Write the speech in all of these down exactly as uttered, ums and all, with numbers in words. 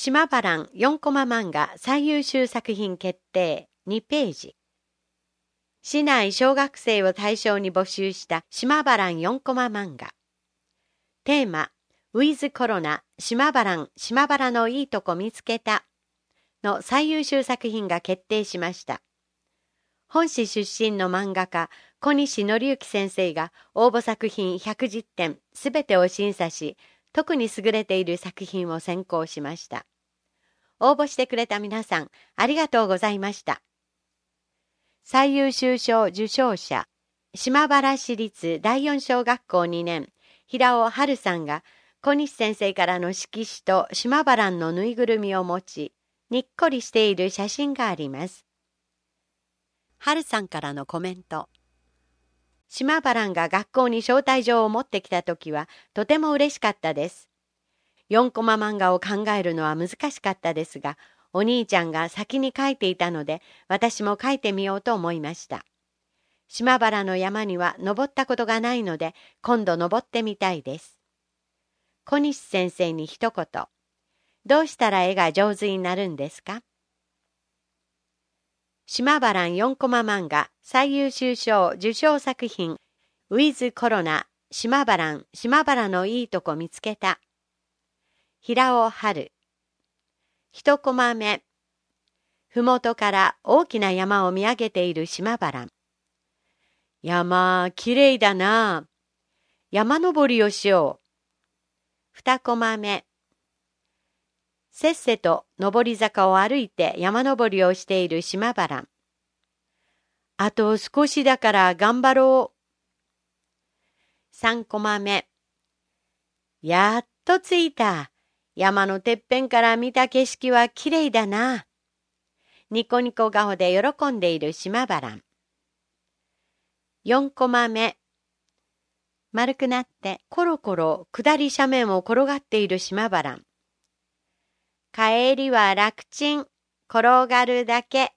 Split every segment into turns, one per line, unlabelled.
島原んよんコマ漫画最優秀作品決定にページ。市内小学生を対象に募集した島原んよんコマ漫画。テーマ、ウィズコロナ、島原ん、島原のいいとこ見つけたの最優秀作品が決定しました。本市出身の漫画家、小西紀之先生が応募作品ひゃくじゅってんすべてを審査し、特に優れている作品を選考しました。応募してくれた皆さん、ありがとうございました。最優秀賞受賞者、島原市立だいよん小学校にねん、平尾春さんが、小西先生からの色紙と島原のぬいぐるみを持ち、にっこりしている写真があります。春さんからのコメント。島原が学校に招待状を持ってきたときは、とても嬉しかったです。よんコマ漫画を考えるのは難しかったですが、お兄ちゃんが先に書いていたので、私も書いてみようと思いました。島原の山には登ったことがないので、今度登ってみたいです。小西先生に一言。どうしたら絵が上手になるんですか？島原よんコマ漫画最優秀賞受賞作品ウィズコロナ島原島原のいいとこ見つけた。平尾春。一コマ目。ふもとから大きな山を見上げている島原。山、きれいだな。山登りをしよう。二コマ目。せっせと上り坂を歩いて山登りをしている島原。あと少しだから頑張ろう。三コマ目。やっと着いた。山のてっぺんから見た景色はきれいだな。ニコニコ顔で喜んでいる島原。四コマ目。丸くなってコロコロ下り斜面を転がっている島原。帰りは楽ちん、転がるだけ。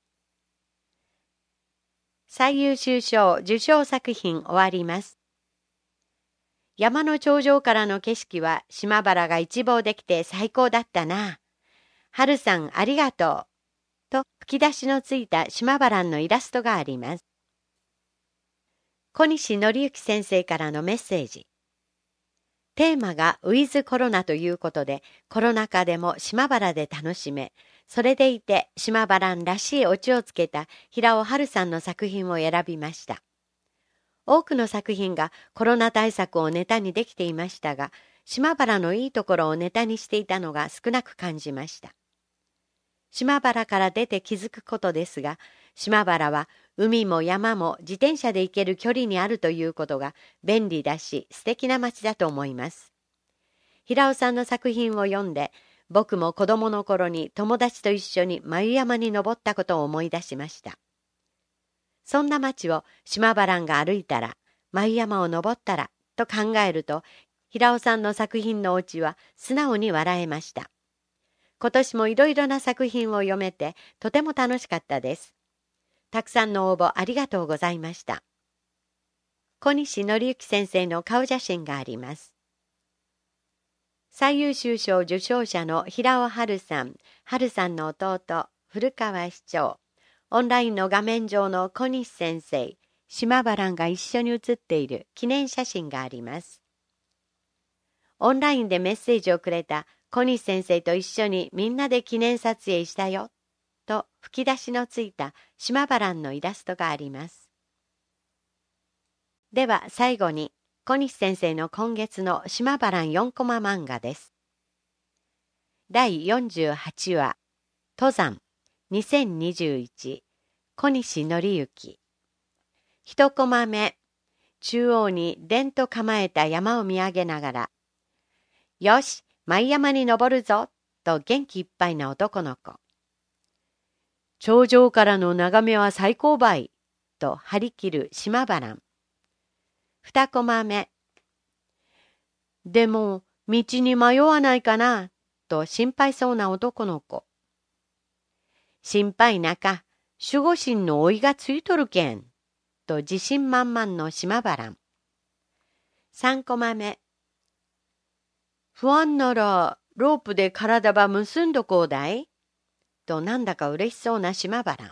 最優秀賞受賞作品終わります。山の頂上からの景色は島原が一望できて最高だったな。春さんありがとう。と吹き出しのついた島原のイラストがあります。小西紀之先生からのメッセージ。テーマがウィズコロナということで、コロナ禍でも島原で楽しめ、それでいて島原らしいオチをつけた平尾春さんの作品を選びました。多くの作品がコロナ対策をネタにできていましたが、島原のいいところをネタにしていたのが少なく感じました。島原から出て気づくことですが、島原は海も山も自転車で行ける距離にあるということが便利だし素敵な街だと思います。平尾さんの作品を読んで、僕も子供の頃に友達と一緒に眉山に登ったことを思い出しました。そんな街を島原が歩いたら、眉山を登ったらと考えると、平尾さんの作品のオチは素直に笑えました。今年もいろいろな作品を読めてとても楽しかったです。たくさんの応募ありがとうございました。小西紀之先生の顔写真があります。最優秀賞受賞者の平尾春さん、春さんの弟、古川市長、オンラインの画面上の小西先生、島原が一緒に写っている記念写真があります。オンラインでメッセージをくれた小西先生と一緒にみんなで記念撮影したよ、と吹き出しのついた島原のイラストがあります。では最後に、小西先生の今月の島原よんコマ漫画です。だいよんじゅうはちわ、登山にせんにじゅういち、小西紀之。一コマ目、中央にでんと構えた山を見上げながら、よし、舞山に登るぞ、と元気いっぱいな男の子。頂上からの眺めは最高ばい、と張り切る島原。二コマ目。でも、道に迷わないかな、と心配そうな男の子。心配なか、守護神の追いがついとるけん、と自信満々の島原。三コマ目。不安なら、 ロープで体ば結んどこうだいとなんだか嬉しそうな島原。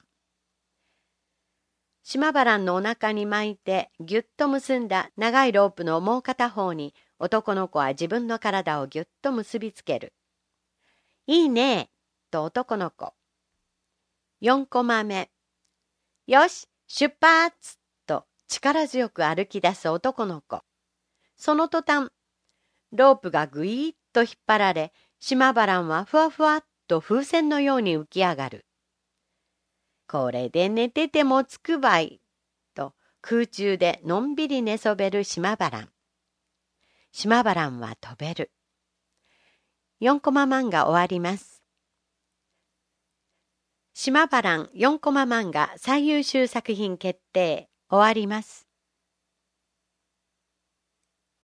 島原のお腹に巻いてぎゅっと結んだ長いロープのもう片方に男の子は自分の体をぎゅっと結びつける。いいねと男の子。よんコマ目。よし、出発と力強く歩き出す男の子。その途端、ロープがぐいっと引っ張られ、島原はふわふわっと風船のように浮き上がる。これで寝ててもつくばいと空中でのんびり寝そべる島原。島原は飛べる。よんコマ漫画終わります。島原よんコマ漫画最優秀作品決定終わります。